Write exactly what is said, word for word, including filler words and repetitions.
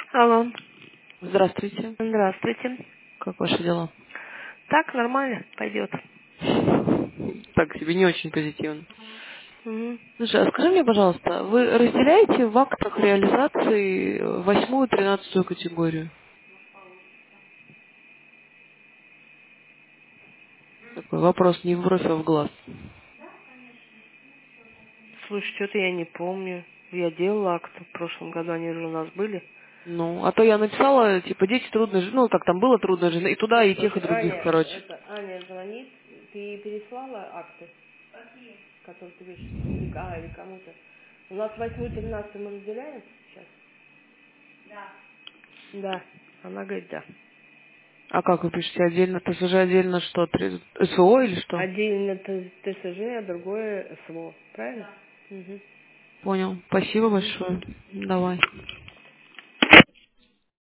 Алло. Здравствуйте. Здравствуйте. Как ваши дела? Так, нормально, пойдет. Так себе не очень позитивно. Угу. Слушай, а скажи мне, пожалуйста, вы разделяете в актах реализации восьмую и тринадцатую категорию? Такой вопрос не в бровь, а в глаз. Слушай, что-то я не помню. Я делала акты в прошлом году, они же у нас были. Ну, а то я написала, типа, дети трудно жить, ну, как там было трудно жить, и туда, и тех, и Слушай, других, Аня, короче. это Аня звонит. Ты переслала акты, которые ты видишь, или, а, или кому-то? У нас восьмую, тринадцатую мы разделяем сейчас? Да. Она говорит, да. А как вы пишете? Отдельно ТСЖ, отдельно что? три- СВО или что? Отдельно Т- ТСЖ, а другое СВО. Правильно? Угу. Понял. Спасибо Угу. большое. Давай.